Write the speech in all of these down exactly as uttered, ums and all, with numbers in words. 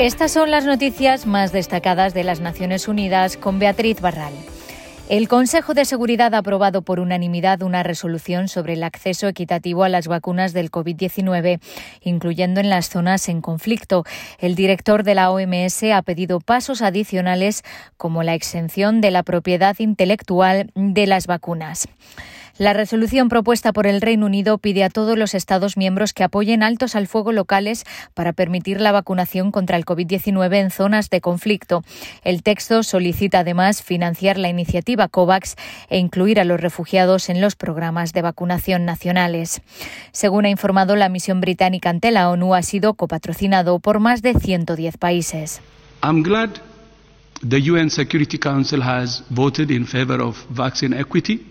Estas son las noticias más destacadas de las Naciones Unidas con Beatriz Barral. El Consejo de Seguridad ha aprobado por unanimidad una resolución sobre el acceso equitativo a las vacunas del covid diecinueve, incluyendo en las zonas en conflicto. El director de la O M S ha pedido pasos adicionales como la exención de la propiedad intelectual de las vacunas. La resolución propuesta por el Reino Unido pide a todos los Estados miembros que apoyen altos al fuego locales para permitir la vacunación contra el covid diecinueve en zonas de conflicto. El texto solicita además financiar la iniciativa COVAX e incluir a los refugiados en los programas de vacunación nacionales. Según ha informado la misión británica ante la ONU, ha sido copatrocinado por más de ciento diez países. I'm glad the U N Security Council has voted in favor of vaccine equity.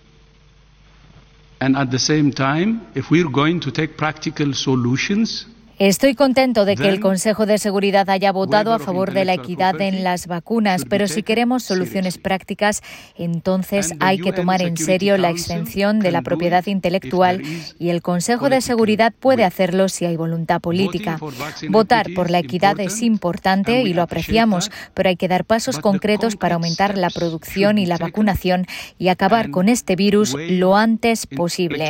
And at the same time, if we're going to take practical solutions, Estoy contento de que el Consejo de Seguridad haya votado a favor de la equidad en las vacunas, pero si queremos soluciones prácticas, entonces hay que tomar en serio la exención de la propiedad intelectual y el Consejo de Seguridad puede hacerlo si hay voluntad política. Votar por la equidad es importante y lo apreciamos, pero hay que dar pasos concretos para aumentar la producción y la vacunación y acabar con este virus lo antes posible.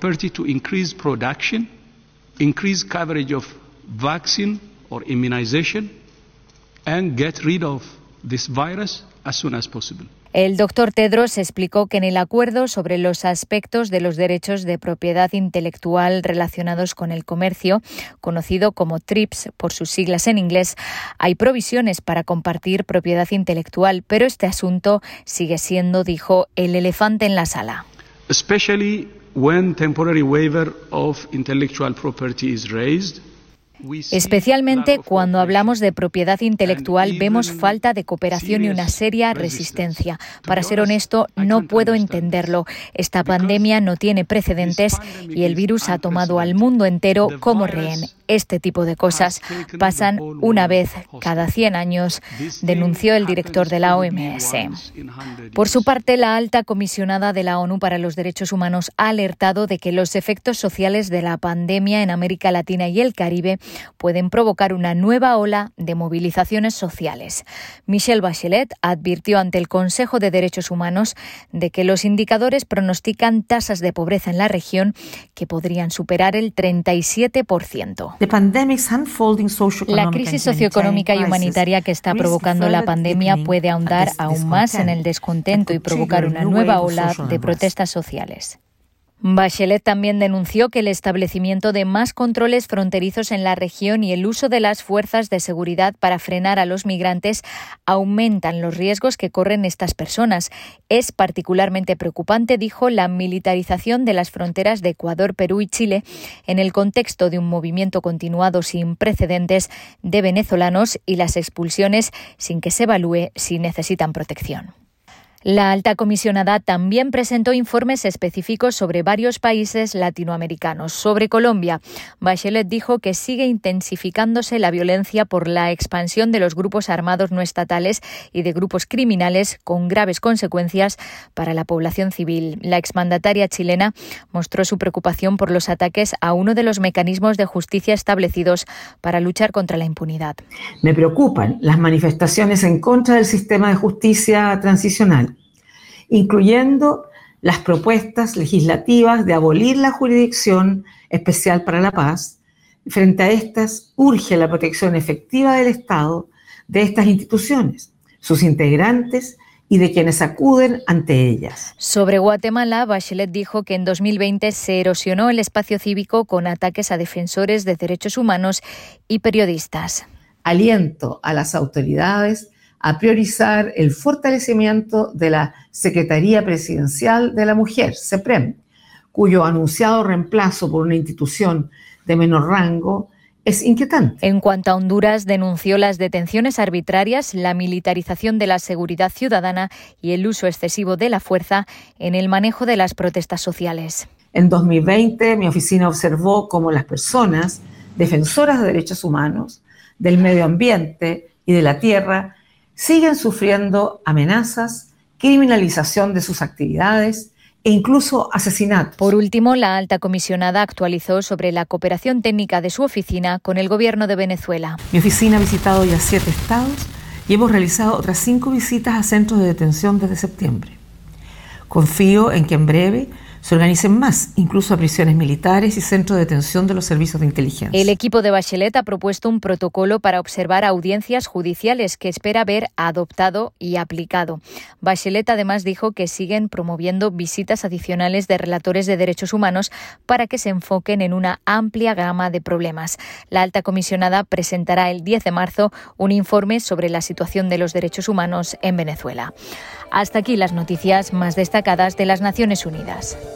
Increase coverage of vaccine or immunization and get rid of this virus as soon as possible. El doctor Tedros explicó que en el acuerdo sobre los aspectos de los derechos de propiedad intelectual relacionados con el comercio, conocido como TRIPS por sus siglas en inglés, hay provisiones para compartir propiedad intelectual, pero este asunto sigue siendo, dijo, el elefante en la sala. Especially when temporary waiver of intellectual property is raised. Especialmente cuando hablamos de propiedad intelectual, vemos falta de cooperación y una seria resistencia. Para ser honesto, no puedo entenderlo. Esta pandemia no tiene precedentes y el virus ha tomado al mundo entero como rehén. Este tipo de cosas pasan una vez cada cien años, denunció el director de la O M S. Por su parte, la alta comisionada de la ONU para los Derechos Humanos ha alertado de que los efectos sociales de la pandemia en América Latina y el Caribe pueden provocar una nueva ola de movilizaciones sociales. Michelle Bachelet advirtió ante el Consejo de Derechos Humanos de que los indicadores pronostican tasas de pobreza en la región que podrían superar el treinta y siete por ciento. La crisis socioeconómica y humanitaria que está provocando la pandemia puede ahondar aún más en el descontento y provocar una nueva ola de protestas sociales. Bachelet también denunció que el establecimiento de más controles fronterizos en la región y el uso de las fuerzas de seguridad para frenar a los migrantes aumentan los riesgos que corren estas personas. Es particularmente preocupante, dijo, la militarización de las fronteras de Ecuador, Perú y Chile en el contexto de un movimiento continuado sin precedentes de venezolanos y las expulsiones sin que se evalúe si necesitan protección. La alta comisionada también presentó informes específicos sobre varios países latinoamericanos. Sobre Colombia, Bachelet dijo que sigue intensificándose la violencia por la expansión de los grupos armados no estatales y de grupos criminales con graves consecuencias para la población civil. La exmandataria chilena mostró su preocupación por los ataques a uno de los mecanismos de justicia establecidos para luchar contra la impunidad. Me preocupan las manifestaciones en contra del sistema de justicia transicional, incluyendo las propuestas legislativas de abolir la Jurisdicción Especial para la Paz. Frente a estas, urge la protección efectiva del Estado, de estas instituciones, sus integrantes y de quienes acuden ante ellas. Sobre Guatemala, Bachelet dijo que en dos mil veinte se erosionó el espacio cívico con ataques a defensores de derechos humanos y periodistas. Aliento a las autoridades a priorizar el fortalecimiento de la Secretaría Presidencial de la Mujer, SEPREM, cuyo anunciado reemplazo por una institución de menor rango es inquietante. En cuanto a Honduras, denunció las detenciones arbitrarias, la militarización de la seguridad ciudadana y el uso excesivo de la fuerza en el manejo de las protestas sociales. En dos mil veinte, mi oficina observó cómo las personas defensoras de derechos humanos, del medio ambiente y de la tierra siguen sufriendo amenazas, criminalización de sus actividades e incluso asesinatos. Por último, la alta comisionada actualizó sobre la cooperación técnica de su oficina con el gobierno de Venezuela. Mi oficina ha visitado ya siete estados y hemos realizado otras cinco visitas a centros de detención desde septiembre. Confío en que en breve se organicen más, incluso a prisiones militares y centros de detención de los servicios de inteligencia. El equipo de Bachelet ha propuesto un protocolo para observar audiencias judiciales que espera ver adoptado y aplicado. Bachelet además dijo que siguen promoviendo visitas adicionales de relatores de derechos humanos para que se enfoquen en una amplia gama de problemas. La alta comisionada presentará el diez de marzo un informe sobre la situación de los derechos humanos en Venezuela. Hasta aquí las noticias más destacadas de las Naciones Unidas.